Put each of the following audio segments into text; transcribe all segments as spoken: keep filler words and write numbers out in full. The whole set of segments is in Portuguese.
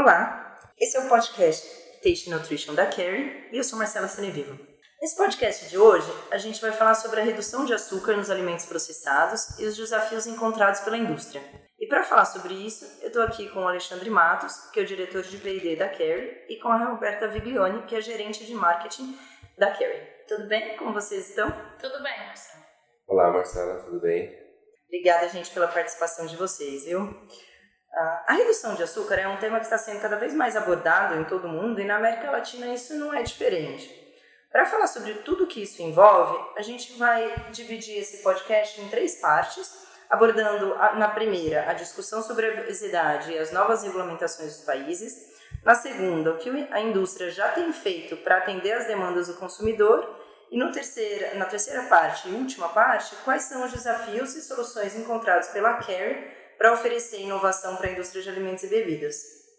Olá, esse é o podcast Taste Nutrition da Kerry e eu sou Marcela Senevivo. Nesse podcast de hoje, a gente vai falar sobre a redução de açúcar nos alimentos processados e os desafios encontrados pela indústria. E para falar sobre isso, eu estou aqui com o Alexandre Matos, que é o diretor de P e D da Kerry, e com a Roberta Viglione, que é gerente de marketing da Kerry. Tudo bem? Como vocês estão? Tudo bem, Marcela. Olá, Marcela, tudo bem? Obrigada, gente, pela participação de vocês, viu? A redução de açúcar é um tema que está sendo cada vez mais abordado em todo o mundo e na América Latina isso não é diferente. Para falar sobre tudo o que isso envolve, a gente vai dividir esse podcast em três partes, abordando na primeira a discussão sobre a obesidade e as novas regulamentações dos países, na segunda o que a indústria já tem feito para atender às demandas do consumidor e no terceira, na terceira parte e última parte, quais são os desafios e soluções encontrados pela Kerry para oferecer inovação para a indústria de alimentos e bebidas.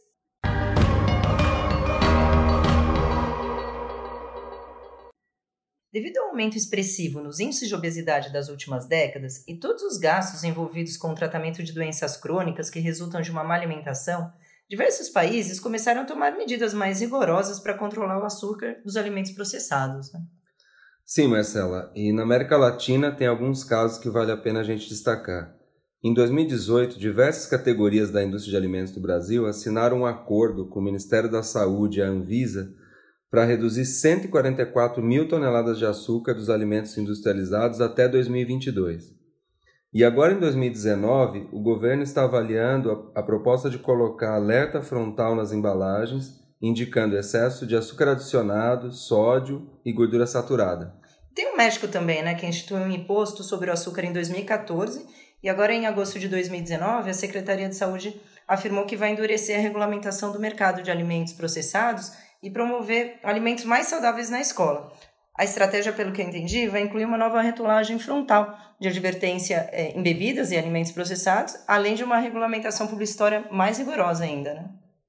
Devido ao aumento expressivo nos índices de obesidade das últimas décadas e todos os gastos envolvidos com o tratamento de doenças crônicas que resultam de uma má alimentação, diversos países começaram a tomar medidas mais rigorosas para controlar o açúcar dos alimentos processados. Né? Sim, Marcela, e na América Latina tem alguns casos que vale a pena a gente destacar. Em dois mil e dezoito, diversas categorias da indústria de alimentos do Brasil assinaram um acordo com o Ministério da Saúde e a Anvisa para reduzir cento e quarenta e quatro mil toneladas de açúcar dos alimentos industrializados até dois mil e vinte e dois. E agora, em dois mil e dezenove, o governo está avaliando a, a proposta de colocar alerta frontal nas embalagens, indicando excesso de açúcar adicionado, sódio e gordura saturada. Tem o México também, né, que instituiu um imposto sobre o açúcar em dois mil e catorze, e agora, em agosto de dois mil e dezenove, a Secretaria de Saúde afirmou que vai endurecer a regulamentação do mercado de alimentos processados e promover alimentos mais saudáveis na escola. A estratégia, pelo que eu entendi, vai incluir uma nova rotulagem frontal de advertência é, em bebidas e alimentos processados, além de uma regulamentação publicitária mais rigorosa ainda, né?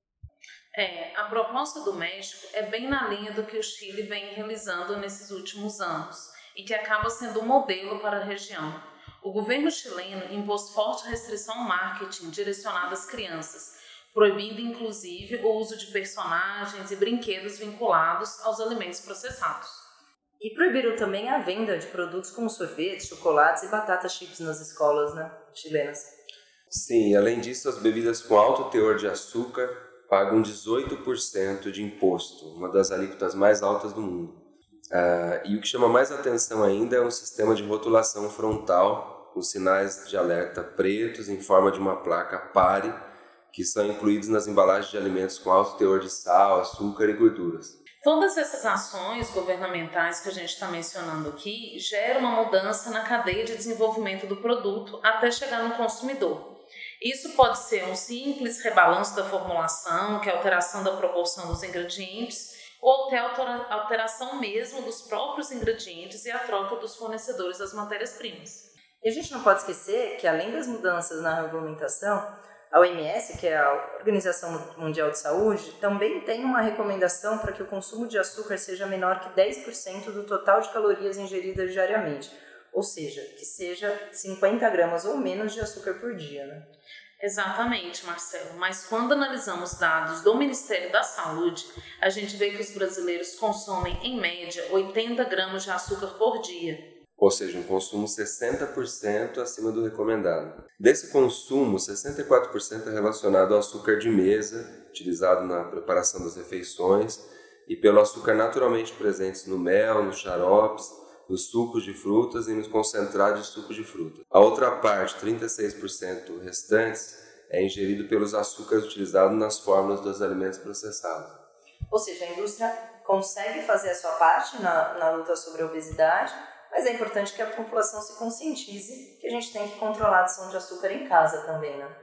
É, a proposta do México é bem na linha do que o Chile vem realizando nesses últimos anos e que acaba sendo um modelo para a região. O governo chileno impôs forte restrição ao marketing direcionado às crianças, proibindo inclusive o uso de personagens e brinquedos vinculados aos alimentos processados. E proibiram também a venda de produtos como sorvetes, chocolates e batatas chips nas escolas, né, chilenas. Sim, além disso, as bebidas com alto teor de açúcar pagam dezoito por cento de imposto, uma das alíquotas mais altas do mundo. Ah, e o que chama mais atenção ainda é um sistema de rotulação frontal com sinais de alerta pretos em forma de uma placa PARE, que são incluídos nas embalagens de alimentos com alto teor de sal, açúcar e gorduras. Todas essas ações governamentais que a gente está mencionando aqui geram uma mudança na cadeia de desenvolvimento do produto até chegar no consumidor. Isso pode ser um simples rebalanço da formulação, que é a alteração da proporção dos ingredientes, ou até a alteração mesmo dos próprios ingredientes e a troca dos fornecedores das matérias-primas. E a gente não pode esquecer que, além das mudanças na regulamentação, a O M S, que é a Organização Mundial de Saúde, também tem uma recomendação para que o consumo de açúcar seja menor que dez por cento do total de calorias ingeridas diariamente, ou seja, que seja cinquenta gramas ou menos de açúcar por dia, né? Exatamente, Marcelo, mas quando analisamos dados do Ministério da Saúde, a gente vê que os brasileiros consomem, em média, oitenta gramas de açúcar por dia. Ou seja, um consumo sessenta por cento acima do recomendado. Desse consumo, sessenta e quatro por cento é relacionado ao açúcar de mesa, utilizado na preparação das refeições, e pelo açúcar naturalmente presentes no mel, nos xaropes, nos sucos de frutas e nos concentrados de sucos de fruta. A outra parte, trinta e seis por cento restantes, é ingerido pelos açúcares utilizados nas fórmulas dos alimentos processados. Ou seja, a indústria consegue fazer a sua parte na, na luta sobre a obesidade, mas é importante que a população se conscientize que a gente tem que controlar a adição de açúcar em casa também, né?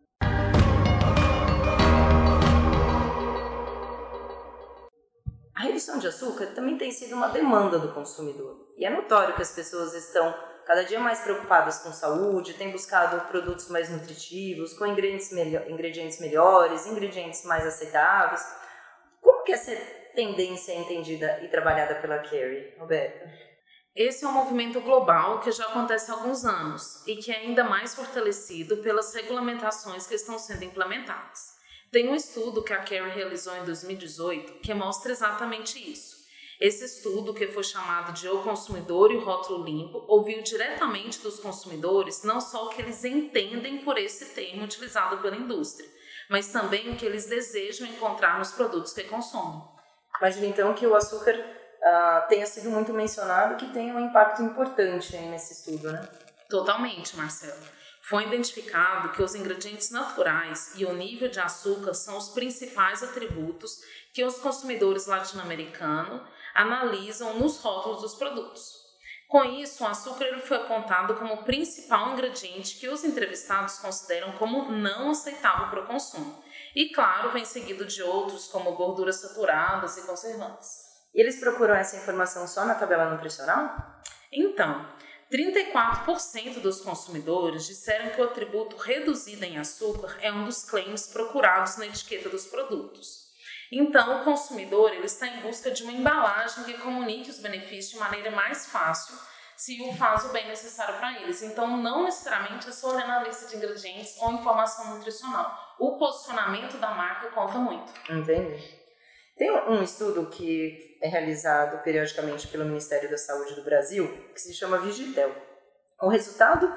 A redução de açúcar também tem sido uma demanda do consumidor. E é notório que as pessoas estão cada dia mais preocupadas com saúde, têm buscado produtos mais nutritivos, com ingredientes, melho- ingredientes melhores, ingredientes mais aceitáveis. Como que essa tendência é entendida e trabalhada pela Kerry, Roberta? Esse é um movimento global que já acontece há alguns anos e que é ainda mais fortalecido pelas regulamentações que estão sendo implementadas. Tem um estudo que a Kerry realizou em dois mil e dezoito que mostra exatamente isso. Esse estudo, que foi chamado de O Consumidor e o Rótulo Limpo, ouviu diretamente dos consumidores não só o que eles entendem por esse termo utilizado pela indústria, mas também o que eles desejam encontrar nos produtos que consomem. Imagina então que o açúcar uh, tenha sido muito mencionado, que tem um impacto importante aí nesse estudo, né? Totalmente, Marcelo. Foi identificado que os ingredientes naturais e o nível de açúcar são os principais atributos que os consumidores latino-americanos analisam nos rótulos dos produtos. Com isso, o açúcar foi apontado como o principal ingrediente que os entrevistados consideram como não aceitável para o consumo. E, claro, vem seguido de outros, como gorduras saturadas e conservantes. E eles procuram essa informação só na tabela nutricional? Então, trinta e quatro por cento dos consumidores disseram que o atributo reduzido em açúcar é um dos claims procurados na etiqueta dos produtos. Então, o consumidor ele está em busca de uma embalagem que comunique os benefícios de maneira mais fácil, se o faz o bem necessário para eles. Então, não necessariamente é só olhar na lista de ingredientes ou informação nutricional. O posicionamento da marca conta muito. Entendi. Tem um estudo que é realizado periodicamente pelo Ministério da Saúde do Brasil, que se chama Vigitel. O resultado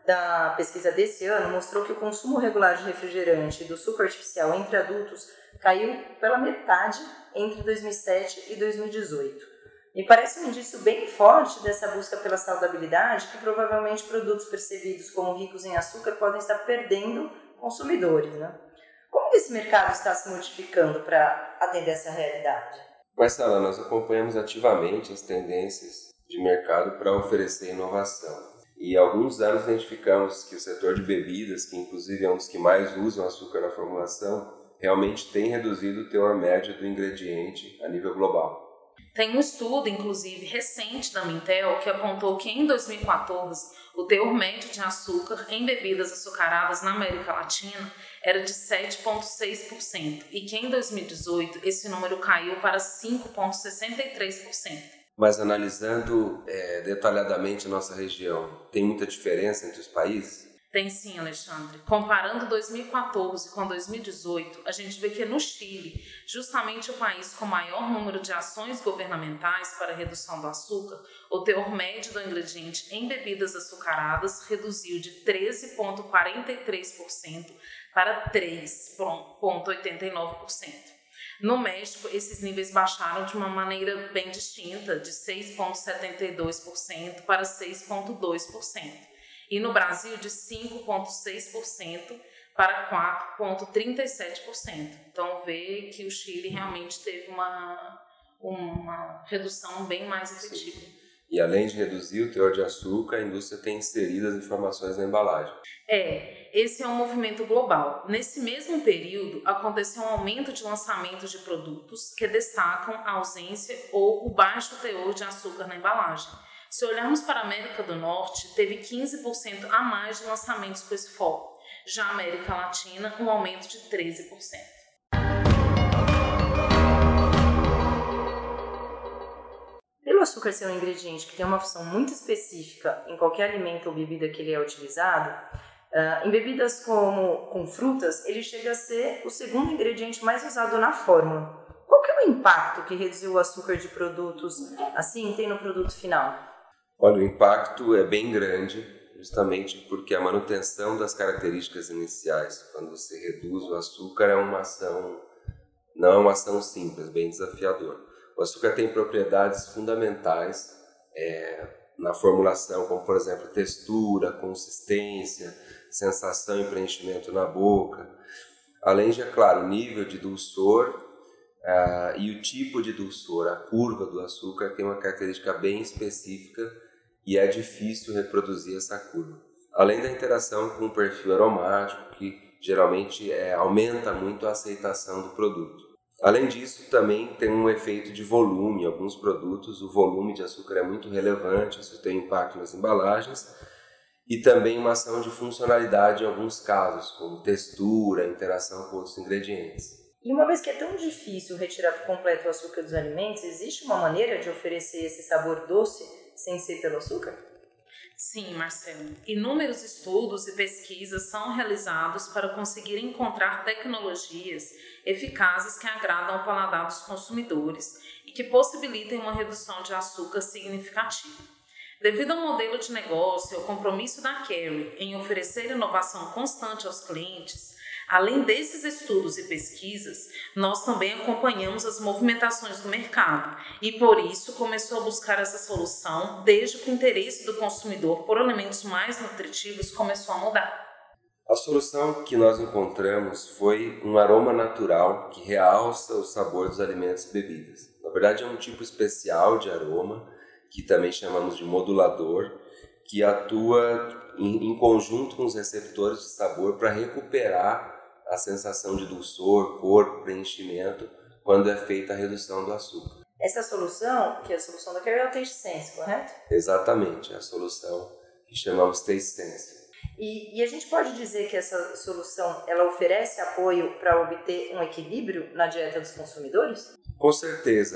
da pesquisa desse ano mostrou que o consumo regular de refrigerante e do suco artificial entre adultos caiu pela metade entre dois mil e sete e dois mil e dezoito. Me parece um indício bem forte dessa busca pela saudabilidade, que provavelmente produtos percebidos como ricos em açúcar podem estar perdendo consumidores, né? Como esse mercado está se modificando para atender essa realidade? Marcela, nós acompanhamos ativamente as tendências de mercado para oferecer inovação. E há alguns anos identificamos que o setor de bebidas, que inclusive é um dos que mais usam açúcar na formulação, realmente tem reduzido o teor médio do ingrediente a nível global. Tem um estudo, inclusive, recente da Mintel, que apontou que em dois mil e quatorze o teor médio de açúcar em bebidas açucaradas na América Latina era de sete vírgula seis por cento e que em dois mil e dezoito esse número caiu para cinco vírgula sessenta e três por cento. Mas analisando é, detalhadamente a nossa região, tem muita diferença entre os países? Tem sim, Alexandre. Comparando dois mil e quatorze com dois mil e dezoito, a gente vê que no Chile, justamente o país com maior número de ações governamentais para a redução do açúcar, o teor médio do ingrediente em bebidas açucaradas reduziu de treze vírgula quarenta e três por cento para três vírgula oitenta e nove por cento. No México, esses níveis baixaram de uma maneira bem distinta, de seis vírgula setenta e dois por cento para seis vírgula dois por cento. E no Brasil, de cinco vírgula seis por cento para quatro vírgula trinta e sete por cento. Então, vê que o Chile realmente teve uma, uma redução bem mais efetiva. E além de reduzir o teor de açúcar, a indústria tem inserido as informações na embalagem. É, esse é um movimento global. Nesse mesmo período, aconteceu um aumento de lançamentos de produtos que destacam a ausência ou o baixo teor de açúcar na embalagem. Se olharmos para a América do Norte, teve quinze por cento a mais de lançamentos com esse foco. Já a América Latina, um aumento de treze por cento. Pelo açúcar ser um ingrediente que tem uma função muito específica em qualquer alimento ou bebida que ele é utilizado, uh, em bebidas como com frutas, ele chega a ser o segundo ingrediente mais usado na fórmula. Qual que é o impacto que reduzir o açúcar de produtos assim tem no produto final? Olha, o impacto é bem grande, justamente porque a manutenção das características iniciais, quando você reduz o açúcar, é uma ação, não é uma ação simples, bem desafiadora. O açúcar tem propriedades fundamentais é, na formulação, como por exemplo textura, consistência, sensação e preenchimento na boca, além de, é claro, o nível de dulçor uh, e o tipo de dulçor, a curva do açúcar tem uma característica bem específica e é difícil reproduzir essa curva. Além da interação com o perfil aromático, que geralmente é, aumenta muito a aceitação do produto. Além disso, também tem um efeito de volume. Em alguns produtos, o volume de açúcar é muito relevante, isso tem impacto nas embalagens, e também uma ação de funcionalidade em alguns casos, como textura, interação com outros ingredientes. E uma vez que é tão difícil retirar por completo o açúcar dos alimentos, existe uma maneira de oferecer esse sabor doce sem ser pelo açúcar? Sim, Marcelo. Inúmeros estudos e pesquisas são realizados para conseguir encontrar tecnologias eficazes que agradam ao paladar dos consumidores e que possibilitem uma redução de açúcar significativa. Devido ao modelo de negócio e ao compromisso da Kerry em oferecer inovação constante aos clientes, além desses estudos e pesquisas, nós também acompanhamos as movimentações do mercado e, por isso, começou a buscar essa solução desde que o interesse do consumidor por alimentos mais nutritivos começou a mudar. A solução que nós encontramos foi um aroma natural que realça o sabor dos alimentos e bebidas. Na verdade, é um tipo especial de aroma, que também chamamos de modulador, que atua em, em conjunto com os receptores de sabor para recuperar a sensação de dulçor, cor, preenchimento, quando é feita a redução do açúcar. Essa solução, que é a solução da Kerry, é o Taste Sense, correto? Exatamente, é a solução que chamamos Taste Sense. E, e a gente pode dizer que essa solução ela oferece apoio para obter um equilíbrio na dieta dos consumidores? Com certeza.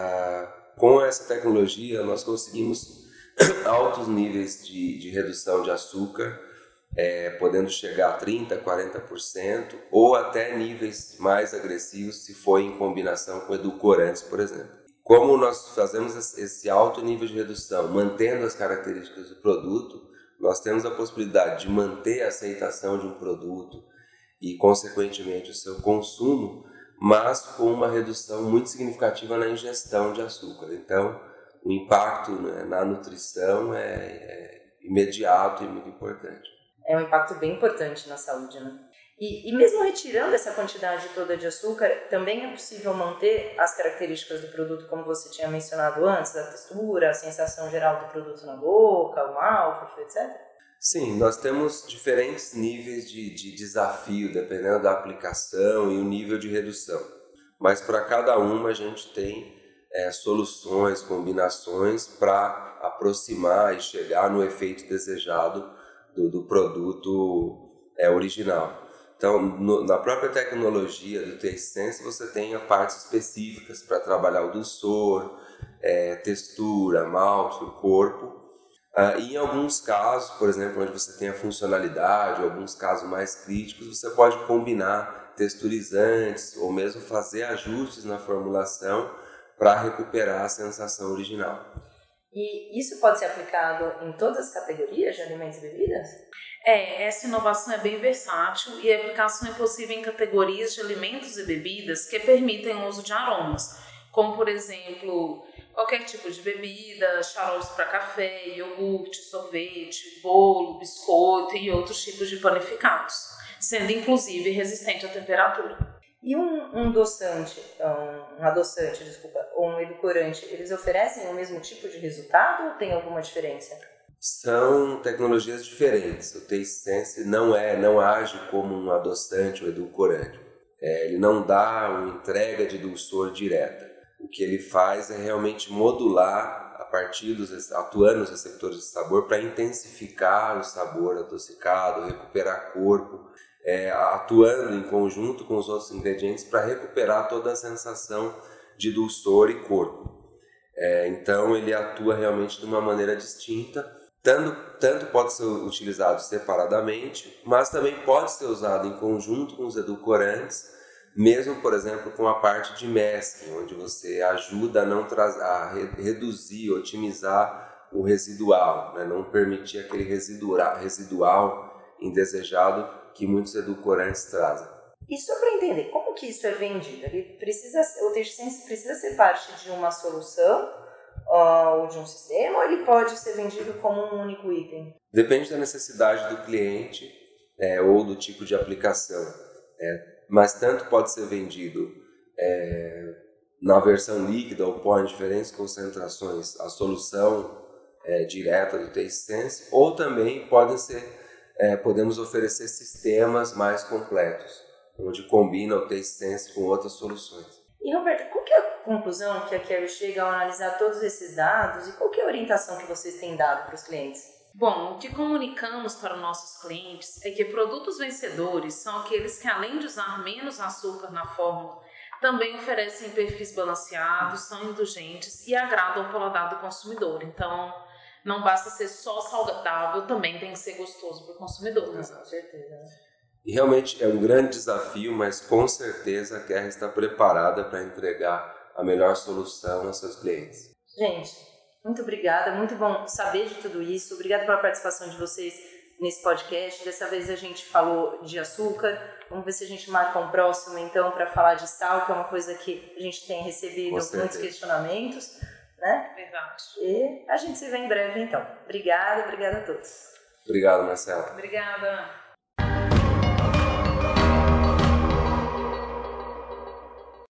Ah, com essa tecnologia, nós conseguimos altos níveis de, de redução de açúcar, é, podendo chegar a trinta por cento, quarenta por cento, ou até níveis mais agressivos se for em combinação com edulcorantes, por exemplo. Como nós fazemos esse alto nível de redução, mantendo as características do produto, nós temos a possibilidade de manter a aceitação de um produto e, consequentemente, o seu consumo, mas com uma redução muito significativa na ingestão de açúcar. Então, o impacto, né, na nutrição é, é imediato e muito importante. É um impacto bem importante na saúde, né? E, e mesmo retirando essa quantidade toda de açúcar, também é possível manter as características do produto, como você tinha mencionado antes, a textura, a sensação geral do produto na boca, o mouthfeel, etcétera? Sim, nós temos diferentes níveis de, de desafio, dependendo da aplicação e o nível de redução. Mas para cada uma a gente tem é, soluções, combinações para aproximar e chegar no efeito desejado do, do produto é, original. Então, no, na própria tecnologia do Taste Sense, você tem partes específicas para trabalhar o dulçor, é, textura, malte, o corpo. Ah, e em alguns casos, por exemplo, onde você tem a funcionalidade, ou alguns casos mais críticos, você pode combinar texturizantes ou mesmo fazer ajustes na formulação para recuperar a sensação original. E isso pode ser aplicado em todas as categorias de alimentos e bebidas? É, essa inovação é bem versátil e a aplicação é possível em categorias de alimentos e bebidas que permitem o uso de aromas, como, por exemplo, qualquer tipo de bebida, xaropes para café, iogurte, sorvete, bolo, biscoito e outros tipos de panificados, sendo inclusive resistente à temperatura. E um, um adoçante, um, um adoçante, desculpa, ou um edulcorante, eles oferecem o mesmo tipo de resultado ou tem alguma diferença? São tecnologias diferentes. O Taste Sense não é, não age como um adoçante ou edulcorante. É, ele não dá uma entrega de dulçor direta. O que ele faz é realmente modular a partir dos atuando nos receptores de sabor para intensificar o sabor adocicado, recuperar corpo, é, atuando em conjunto com os outros ingredientes para recuperar toda a sensação de dulçor e corpo. É, então ele atua realmente de uma maneira distinta. Tanto, tanto pode ser utilizado separadamente, mas também pode ser usado em conjunto com os edulcorantes, mesmo, por exemplo, com a parte de masking, onde você ajuda a, não tra- a re- reduzir, otimizar o residual, né? Não permitir aquele residual, residual indesejado que muitos edulcorantes trazem. E só para entender, como que isso é vendido? Ele precisa, o Taste Sense precisa ser parte de uma solução ou de um sistema, ou ele pode ser vendido como um único item? Depende da necessidade do cliente é, ou do tipo de aplicação. É, mas tanto pode ser vendido é, na versão líquida ou pó em diferentes concentrações, a solução é, direta do Taste Sense, ou também podem ser, é, podemos oferecer sistemas mais completos, onde combina o Taste Sense com outras soluções. E, Roberto, qual que é a conclusão que a Kerry chega ao analisar todos esses dados e qual que é a orientação que vocês têm dado para os clientes? Bom, o que comunicamos para os nossos clientes é que produtos vencedores são aqueles que, além de usar menos açúcar na fórmula, também oferecem perfis balanceados, são indulgentes e agradam ao paladar do consumidor. Então, Não basta ser só saudável, também tem que ser gostoso para o consumidor. Com certeza. E realmente é um grande desafio, mas com certeza a Guerra está preparada para entregar a melhor solução aos seus clientes. Gente, muito obrigada, muito bom saber de tudo isso. Obrigada pela participação de vocês nesse podcast. Dessa vez a gente falou de açúcar. Vamos ver se a gente marca um próximo, então, para falar de sal, que é uma coisa que a gente tem recebido muitos questionamentos, né? Verdade. E a gente se vê em breve, então. Obrigada, obrigada a todos. Obrigado, Marcela. Obrigada.